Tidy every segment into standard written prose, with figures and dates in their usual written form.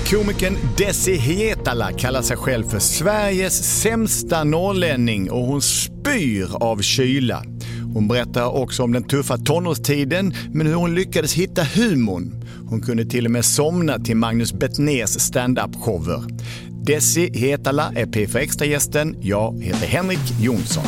Komikern Desi Hietala kallar sig själv för Sveriges sämsta norrlänning och hon spyr av kyla. Hon berättar också om den tuffa tonårstiden, men hur hon lyckades hitta humorn. Hon kunde till och med somna till Magnus Bettners stand-up-shower. Desi Hietala är P4 Extra-gästen. Jag heter Henrik Jonsson.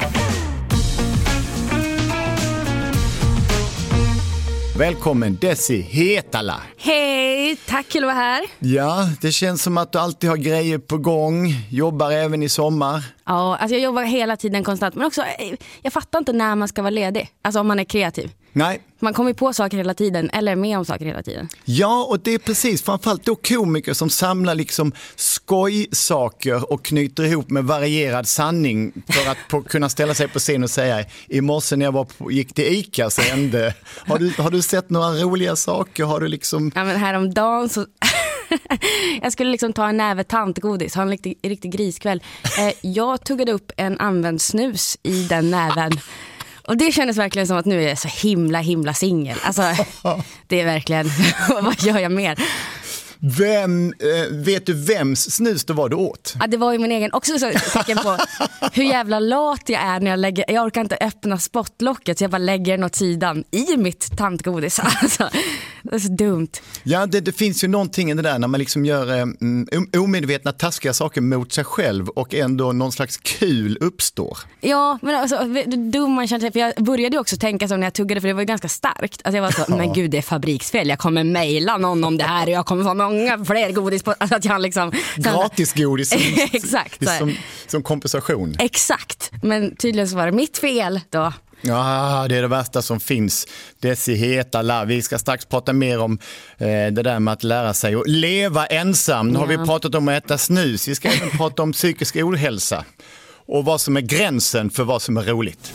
Välkommen Desi Hietala. Hej, tack för att vara här. Ja, det känns som att du alltid har grejer på gång. Jobbar även i sommar. Ja, alltså jag jobbar hela tiden konstant. Men också, jag fattar inte när man ska vara ledig. Alltså om man är kreativ. Nej. Man kommer på saker hela tiden, eller med om saker hela tiden. Ja, och det är precis, framförallt då komiker som samlar liksom skojsaker och knyter ihop med varierad sanning för att kunna ställa sig på scen och säga: i morse när jag gick till Ica så hände. Har du sett några roliga saker? Har du liksom... Ja, men häromdagen så... jag skulle liksom ta en näve tantgodis, ha en riktig griskväll. Jag tuggade upp en använd snus i den näven. Och det kändes verkligen som att nu är jag så himla singel. Alltså, det är verkligen, vad gör jag mer? Vet du vems snus det var du åt? Ja, det var ju min egen. Också så tecken på hur jävla lat jag är när jag orkar inte öppna spottlocket, så jag bara lägger den åt sidan i mitt tantgodis. Alltså, det är så dumt. Ja, det finns ju någonting i det där när man liksom gör omedvetna taskiga saker mot sig själv och ändå någon slags kul uppstår. Ja, men alltså, dum man känner sig, för jag började ju också tänka så när jag tuggade, för det var ju ganska starkt. Alltså jag var så, men gud, det är fabriksfel, jag kommer mejla någon om det här och jag kommer få många fler godis på, alltså att jag liksom... Gratis godis exakt, som kompensation. Exakt, men tydligen så var det mitt fel då. Ja, det är det värsta som finns. Desi Hietala. Vi ska strax prata mer om det där med att lära sig att leva ensam. Nu har vi pratat om att äta snus. Vi ska även prata om psykisk ohälsa och vad som är gränsen för vad som är roligt.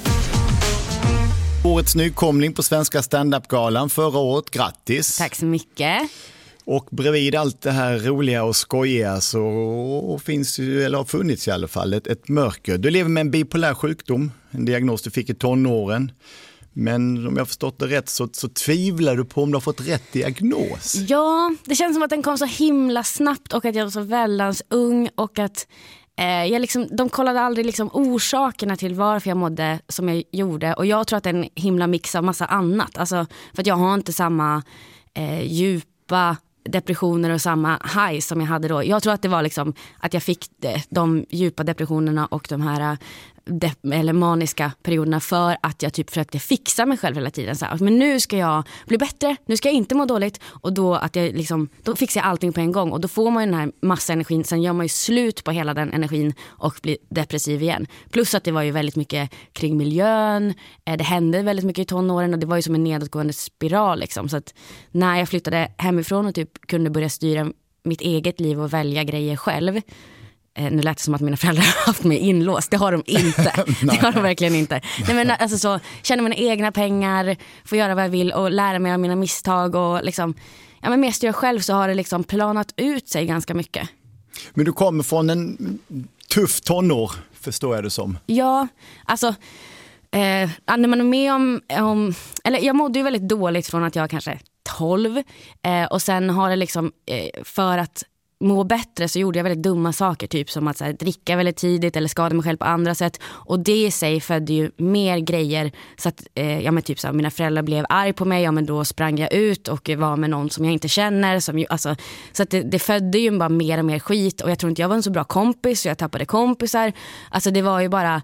Årets nykomling på Svenska stand-up-galan förra året. Grattis! Tack så mycket! Och bredvid allt det här roliga och skojiga så finns ju, eller har funnits i alla fall, ett mörker. Du lever med en bipolär sjukdom, en diagnos du fick i tonåren. Men om jag har förstått det rätt så tvivlar du på om du har fått rätt diagnos. Ja, det känns som att den kom så himla snabbt och att jag var så väldans ung och att de kollade aldrig liksom orsakerna till varför jag mådde som jag gjorde. Och jag tror att det är en himla mix av massa annat. Alltså, för att jag har inte samma djupa depressioner och samma high som jag hade då. Jag tror att det var liksom att jag fick de djupa depressionerna och de här eller maniska perioderna för att jag typ försökte fixa mig själv hela tiden. Så här, men nu ska jag bli bättre, nu ska jag inte må dåligt, och då att jag liksom, då fixar jag allting på en gång och då får man ju den här massa energin, sen gör man ju slut på hela den energin och blir depressiv igen. Plus att det var ju väldigt mycket kring miljön, det hände väldigt mycket i tonåren och det var ju som en nedåtgående spiral liksom. Så att när jag flyttade hemifrån och typ kunde börja styra mitt eget liv och välja grejer själv. Nu lät det som att mina föräldrar har haft mig inlåst. Det har de inte. Det har de verkligen inte. Nej, men alltså så, känner mina egna pengar, får göra vad jag vill och lära mig av mina misstag och liksom, ja, men mest jag själv, så har det liksom planat ut sig ganska mycket. Men du kommer från en tuff tonår, förstår jag det som. Ja, alltså när man är med om eller jag mådde ju väldigt dåligt från att jag kanske 12 och sen har det liksom för att må bättre så gjorde jag väldigt dumma saker, typ som att så här, dricka väldigt tidigt eller skada mig själv på andra sätt, och det i sig födde ju mer grejer så att typ så här, mina föräldrar blev arg på mig, men då sprang jag ut och var med någon som jag inte känner så att det födde ju bara mer och mer skit, och jag tror inte jag var en så bra kompis så jag tappade kompisar. Alltså det var ju bara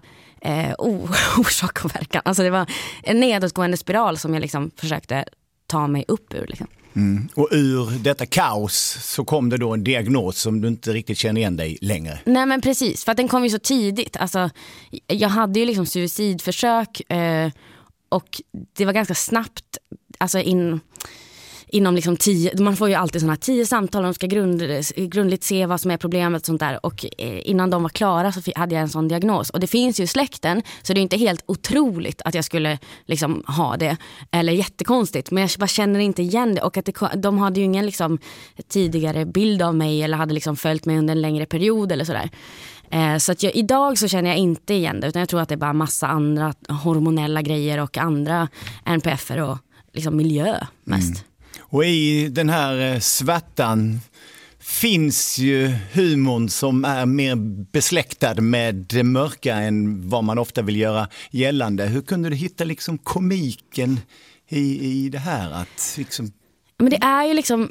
orsak och verkan. Alltså det var en nedåtgående spiral som jag liksom försökte ta mig upp ur liksom. Och ur detta kaos så kom det då en diagnos som du inte riktigt känner igen dig längre. Nej, men precis, för att den kom ju så tidigt. Alltså, jag hade ju liksom suicidförsök och det var ganska snabbt, alltså inom liksom 10, man får ju alltid sådana 10 samtal, de ska grundligt se vad som är problemet och sånt där, och innan de var klara så hade jag en sån diagnos, och det finns ju i släkten, så det är inte helt otroligt att jag skulle liksom ha det, eller jättekonstigt, men jag bara känner inte igen det, och att de hade ju ingen liksom tidigare bild av mig eller hade liksom följt mig under en längre period eller sådär. Så att idag så känner jag inte igen det, utan jag tror att det är bara massa andra hormonella grejer och andra NPF:er och liksom miljö mest. Och i den här svärtan finns ju humorn som är mer besläktad med det mörka än vad man ofta vill göra gällande. Hur kunde du hitta liksom komiken i det här? Att liksom... Men det är ju liksom,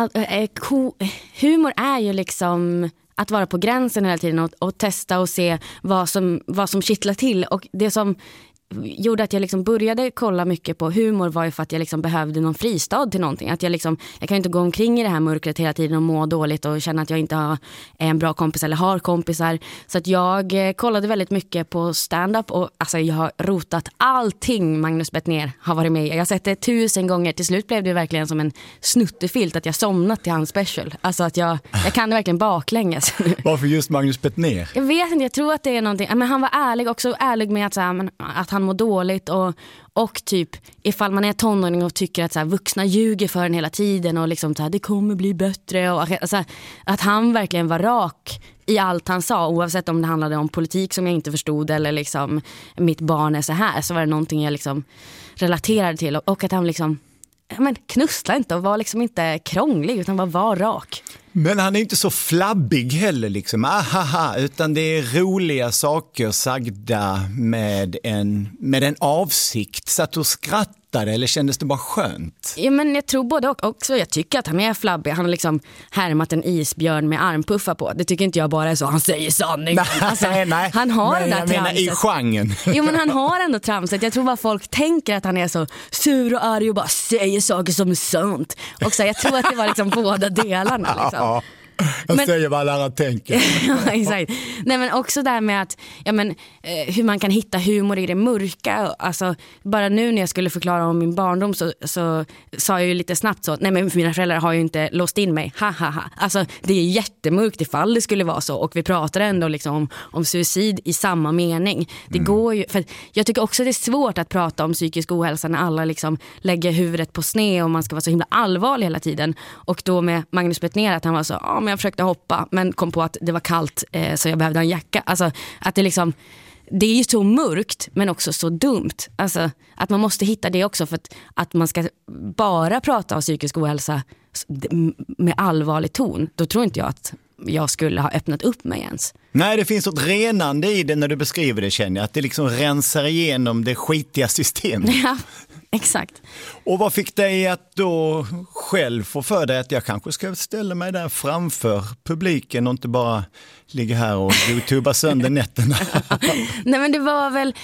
humor är ju liksom att vara på gränsen hela tiden och testa och se vad som kittlar till. Och det som gjorde att jag liksom började kolla mycket på humor var ju för att jag liksom behövde någon fristad till någonting. Att jag kan ju inte gå omkring i det här mörkret hela tiden och må dåligt och känna att jag inte är en bra kompis eller har kompisar. Så att jag kollade väldigt mycket på stand-up och alltså jag har rotat allting Magnus Bettner har varit med i. Jag har sett det 1000 gånger. Till slut blev det verkligen som en snuttefilt att jag somnat till hans special. Alltså att jag kan det verkligen baklänges. Varför just Magnus Bettner? Jag vet inte, jag tror att det är någonting. Men han var ärlig med att han mår dåligt och typ ifall man är tonåring och tycker att så här, vuxna ljuger för en hela tiden och liksom så här, det kommer bli bättre och alltså, att han verkligen var rak i allt han sa, oavsett om det handlade om politik som jag inte förstod eller liksom mitt barn är så här, så var det någonting jag liksom relaterade till och att han liksom knussla inte och var liksom inte krånglig utan var rak. Men han är inte så flabbig heller liksom, utan det är roliga saker sagda med en avsikt. Så att du skrattade eller kändes det bara skönt? Ja, men jag tror både och också. Jag tycker att han är flabbig. Han har liksom härmat en isbjörn med armpuffar på. Det tycker inte jag bara är så. Han säger sanning. Alltså, nej. Han har det där tramset. I genren. Jo, men han har ändå tramset. Jag tror bara folk tänker att han är så sur och arg och bara säger saker som är sant. Och så, jag tror att det var liksom båda delarna liksom. Ja. Jag säger vad alla tänker. Ja, exakt. Nej, men också där med att hur man kan hitta humor i det mörka. Alltså, bara nu när jag skulle förklara om min barndom så sa jag ju lite snabbt så, nej men mina föräldrar har ju inte låst in mig. Alltså det är jättemörkt ifall det skulle vara så. Och vi pratar ändå liksom om suicid i samma mening. Det går ju, för jag tycker också det är svårt att prata om psykisk ohälsa när alla liksom lägger huvudet på sned och man ska vara så himla allvarlig hela tiden. Och då med Magnus Bettner att han var så, men jag försökte hoppa men kom på att det var kallt så jag behövde en jacka. Alltså att det är ju så mörkt men också så dumt. Alltså att man måste hitta det också för att man ska bara prata om psykisk ohälsa med allvarlig ton. Då tror inte jag att jag skulle ha öppnat upp mig ens. Nej, det finns ett renande i det när du beskriver det, känner jag. Att det liksom rensar igenom det skitiga systemet. Ja, exakt. Och vad fick dig att då själv få för dig att jag kanske ska ställa mig där framför publiken och inte bara ligga här och youtuba sönder nätterna? Nej, men det var väl,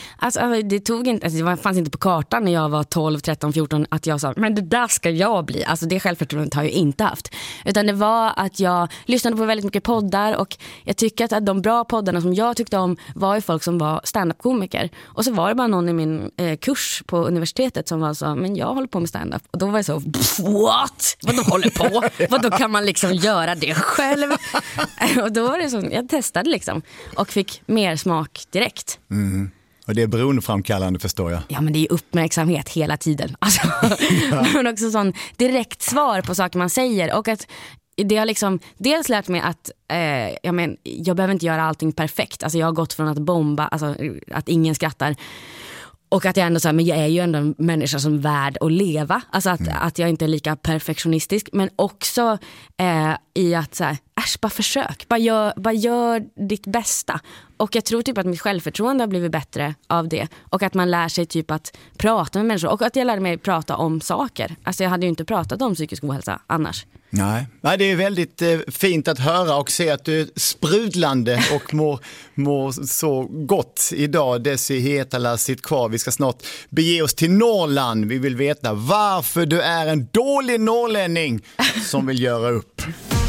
det fanns inte på kartan när jag var 12, 13, 14 att jag sa, men det där ska jag bli. Alltså det självförtroendet har jag inte haft. Utan det var att jag lyssnade på väldigt mycket poddar och jag tycker att de bra poddarna som jag tyckte om var ju folk som var stand-up-komiker. Och så var det bara någon i min kurs på universitetet som var så, men jag håller på med stand-up. Och då var jag så, what? Vadå håller på? Vadå kan man liksom göra det själv? Och då var det så, jag testade liksom och fick mer smak direkt. Mm. Och det är beroendeframkallande, förstår jag. Ja, men det är uppmärksamhet hela tiden. Alltså, men också sån direkt svar på saker man säger. Och att det har liksom dels lärt mig att jag behöver inte göra allting perfekt. Alltså jag har gått från att bomba, alltså att ingen skrattar. Och att jag ändå så men jag är ju ändå en människa som är värd att leva. Alltså att jag inte är lika perfektionistisk. Men också i att så här, bara försök. Bara gör ditt bästa. Och jag tror typ att mitt självförtroende har blivit bättre av det. Och att man lär sig typ att prata med människor. Och att jag lärde mig prata om saker. Alltså jag hade ju inte pratat om psykisk ohälsa annars. Nej, det är väldigt fint att höra och se att du är sprudlande och mår så gott idag. Desi Hetala, sitt kvar. Vi ska snart bege oss till Norrland. Vi vill veta varför du är en dålig norrlänning som vill göra upp.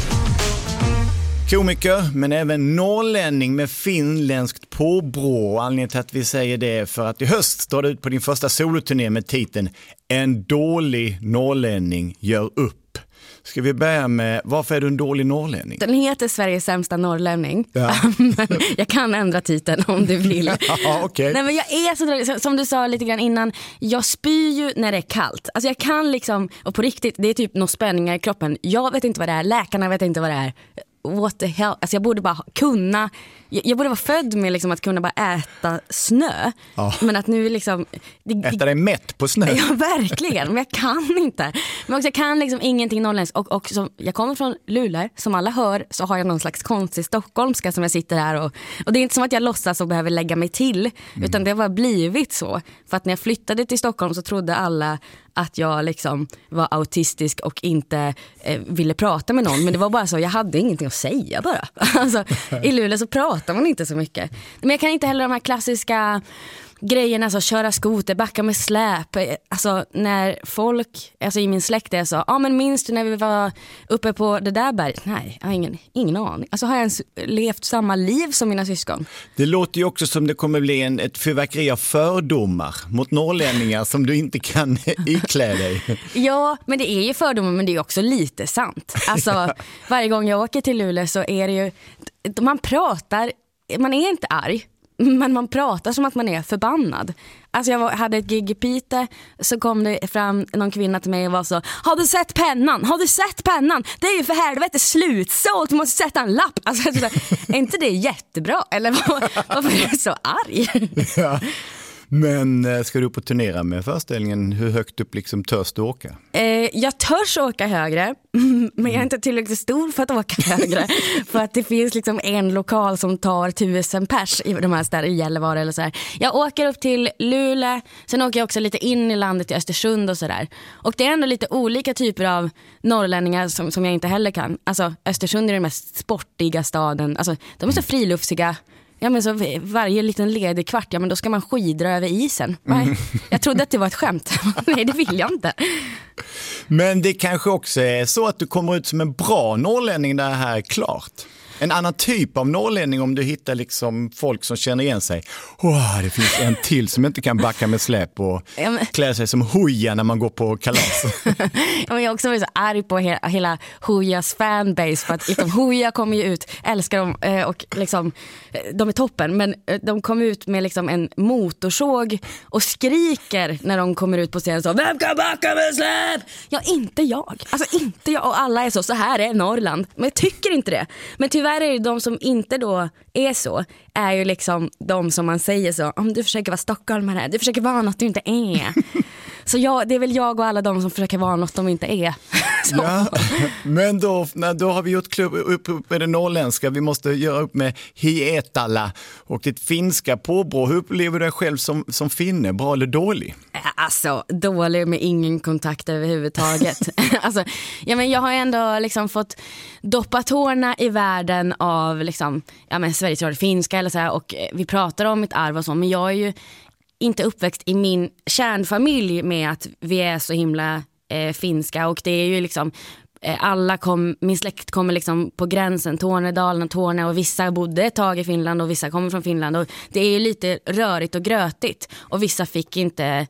Komiker, men även norrlänning med finländskt påbrå. Anledningen till att vi säger det är för att i höst drar du ut på din första soloturné med titeln En dålig norrlänning gör upp. Ska vi börja med, varför är du en dålig norrlänning? Den heter Sveriges sämsta norrlänning. Ja. Men jag kan ändra titeln om du vill. Ja, okay. Nej, men jag är så dålig, som du sa lite grann innan, jag spyr ju när det är kallt. Alltså jag kan liksom, och på riktigt, det är typ några spänningar i kroppen. Jag vet inte vad det är, läkarna vet inte vad det är. what the hell, alltså jag borde bara kunna, jag borde vara född med liksom att kunna bara äta snö. Men att nu liksom äta dig mätt på snö. Ja, verkligen, men jag kan inte. Men också jag kan liksom ingenting norrländskt. Och som, jag kommer från Luleå, som alla hör så har jag någon slags konstig stockholmska som jag sitter här och det är inte som att jag låtsas och behöver lägga mig till, utan det har bara blivit så. För att när jag flyttade till Stockholm så trodde alla att jag liksom var autistisk och inte ville prata med någon. Men det var bara så, jag hade ingenting att säga bara. Alltså, i Luleå så pratar man inte så mycket. Men jag kan inte heller de här klassiska grejerna, alltså köra skoter, backa med släp. Alltså när folk, alltså i min släkt är så, men minns du när vi var uppe på det där berget? Nej, jag har ingen aning. Alltså har jag ens levt samma liv som mina syskon? Det låter ju också som det kommer bli ett fyrverkeri av fördomar mot norrlänningar som du inte kan iklä dig. Ja, men det är ju fördomar, men det är också lite sant. Alltså varje gång jag åker till Luleå så är det ju, man är inte arg, men man pratar som att man är förbannad. Alltså jag hade ett gig i Pite, så kom det fram någon kvinna till mig och var så: Har du sett pennan? Har du sett pennan? Det är ju för helvete slutsålt, du måste sätta en lapp. Alltså, är inte det jättebra? Eller varför är jag så arg? Ja. Men ska du på turnera med föreställningen? Hur högt upp liksom törs du åka? Jag törs åka högre, men jag är inte tillräckligt stor för att åka högre. För att det finns liksom en lokal som tar 1000 pers i de här städerna, i Gällivare eller så här. Jag åker upp till Luleå, sen åker jag också lite in i landet i Östersund och sådär. Och det är ändå lite olika typer av norrlänningar som jag inte heller kan. Alltså Östersund är den mest sportiga staden. Alltså de är så friluftsiga. Ja, men så varje liten ledig kvart, ja men då ska man skidra över isen. Nej, jag trodde att det var ett skämt. Nej, det vill jag inte. Men det kanske också är så att du kommer ut som en bra norrlänning där det här är klart. En annan typ av norrlänning om du hittar liksom folk som känner igen sig. Det finns en till som inte kan backa med släp och klä sig som hoja när man går på kalas. Jag är också så arg på hela Hojas fanbase för att liksom, Hoja kommer ju ut, älskar dem och liksom, de är toppen, men de kommer ut med liksom en motorsåg och skriker när de kommer ut på scenen så: Vem kan backa med släp? Ja, inte jag. Alltså inte jag, och alla är så här är Norrland. Men jag tycker inte det. Men tyvärr är det de som inte då är så, är ju liksom de som man säger så: om du försöker vara stockholmare, du försöker vara något du inte är. Så det är väl jag och alla de som försöker vara något de inte är. Ja, men då har vi gjort klubb upp med det norrländska. Vi måste göra upp med Hietala och ditt finska påbrå. Hur upplever du dig själv som finne? Bra eller dålig? Alltså, dålig med ingen kontakt överhuvudtaget. Alltså, ja, men jag har ändå liksom fått doppa tårna i världen av liksom, Sveriges Radio finska eller så här, och vi pratar om mitt arv och så, men jag är ju inte uppväxt i min kärnfamilj med att vi är så himla finska, och det är ju liksom min släkt kommer liksom på gränsen, Tornedalen och Torne, och vissa bodde ett tag i Finland och vissa kommer från Finland, och det är ju lite rörigt och grötigt, och vissa fick inte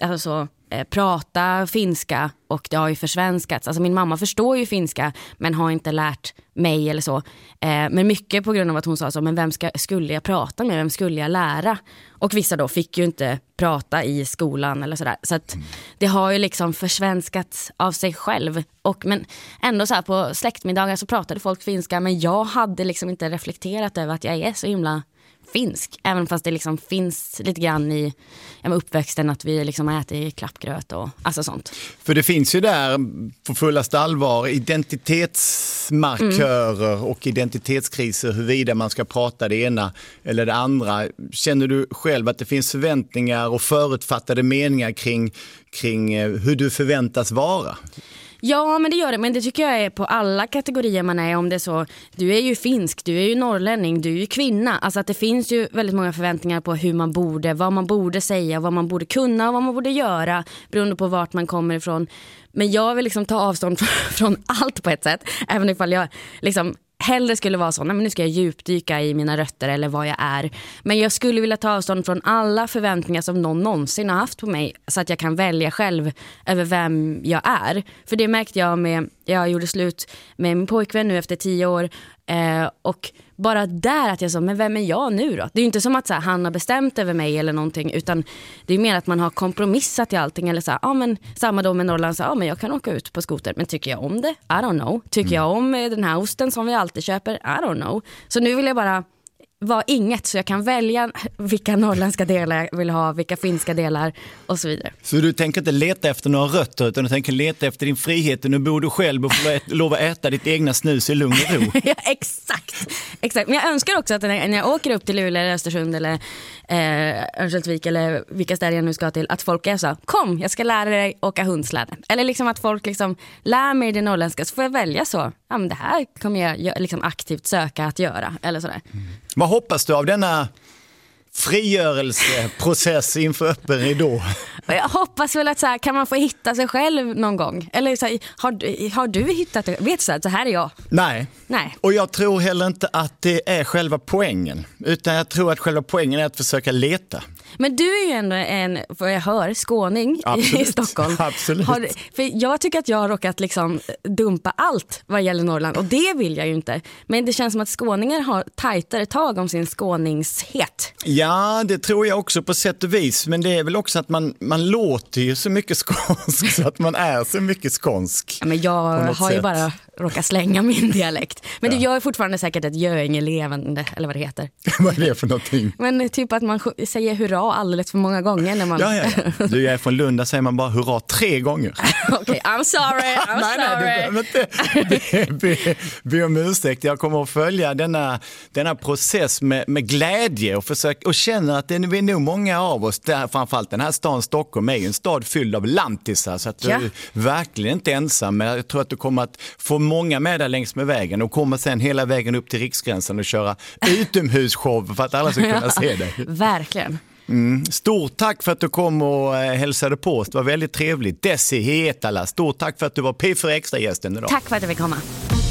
prata finska, och det har ju försvenskats. Alltså min mamma förstår ju finska men har inte lärt mig eller så. Men mycket på grund av att hon sa så: men vem skulle jag prata med? Vem skulle jag lära? Och vissa då fick ju inte prata i skolan eller sådär. Så att det har ju liksom försvenskats av sig själv. Men ändå så här på släktmiddagar så pratade folk finska, men jag hade liksom inte reflekterat över att jag är så himla finsk, även fast det liksom finns lite grann i uppväxten att vi liksom äter klappgröt och alltså sånt. För det finns ju där på fullaste allvar identitetsmarkörer och identitetskriser, huruvida man ska prata det ena eller det andra. Känner du själv att det finns förväntningar och förutfattade meningar kring hur du förväntas vara? Ja, men det gör det. Men det tycker jag är på alla kategorier man är. Om det är så, du är ju finsk, du är ju norrlänning, du är ju kvinna. Alltså att det finns ju väldigt många förväntningar på hur man borde, vad man borde säga, vad man borde kunna och vad man borde göra, beroende på vart man kommer ifrån. Men jag vill liksom ta avstånd från allt på ett sätt. Även ifall jag liksom hellre skulle vara så: nej, men nu ska jag djupdyka i mina rötter eller vad jag är. Men jag skulle vilja ta avstånd från alla förväntningar som någon någonsin har haft på mig, så att jag kan välja själv över vem jag är. För det märkte jag jag gjorde slut med min pojkvän nu efter 10 år, Och bara där att jag sa, men vem är jag nu då? Det är ju inte som att så här, han har bestämt över mig eller någonting, utan det är mer att man har kompromissat i allting. Eller så här, men samma då med Norrland, så men jag kan åka ut på skoter. Men tycker jag om det? I don't know. Tycker jag om den här osten som vi alltid köper? I don't know. Så nu vill jag bara vara inget, så jag kan välja vilka norrländska delar jag vill ha, vilka finska delar och så vidare. Så du tänker inte leta efter några rötter, utan du tänker leta efter din frihet. Nu bor du själv och får lov att äta ditt egna snus i lugn och ro. Ja, exakt. Men jag önskar också att när jag åker upp till Luleå eller Östersund eller Örnsköldsvik eller vilka städer jag nu ska till, att folk är så, kom, jag ska lära dig åka hundsläde. Eller liksom att folk liksom lär mig det norrländska, så får jag välja så. Ja, men det här kommer jag liksom aktivt söka att göra. Eller sådär. Vad hoppas du av denna frigörelseprocess inför öppen ridå? Jag hoppas väl att så här, kan man få hitta sig själv någon gång? Eller så här, har du hittat det? Vet så här är jag. Nej. Och jag tror heller inte att det är själva poängen. Utan jag tror att själva poängen är att försöka leta. Men du är ju ändå en, vad jag hör, skåning. Absolut. I Stockholm. Absolut. För jag tycker att jag har råkat liksom dumpa allt vad gäller Norrland. Och det vill jag ju inte. Men det känns som att skåningar har tajtare tag om sin skåningshet. Ja, det tror jag också på sätt och vis. Men det är väl också att man låter ju så mycket skånsk så att man är så mycket skånsk. Ja, men jag har ju bara råkat slänga min dialekt. Men det gör fortfarande säkert ett Göinge-levande, eller vad det heter. Vad är det för någonting? Men typ att man säger hurra alldeles för många gånger. När man... Ja. Du är från Lund, där säger man bara hurra 3 gånger. Okej, I'm sorry. Nej, be om ursäkt. Jag kommer att följa denna process med glädje och känna att det är nog många av oss, där, framförallt den här staden Stockholm är en stad fylld av lantisar, så att du är verkligen inte ensam. Men jag tror att du kommer att få många med där längs med vägen och kommer sen hela vägen upp till Riksgränsen och köra utomhusshow för att alla ska kunna se dig. Verkligen. Stort tack för att du kom och hälsade på oss. Det var väldigt trevligt. Desi Hietala, stort tack för att du var P4 Extra-gästen idag. Tack för att jag fick komma.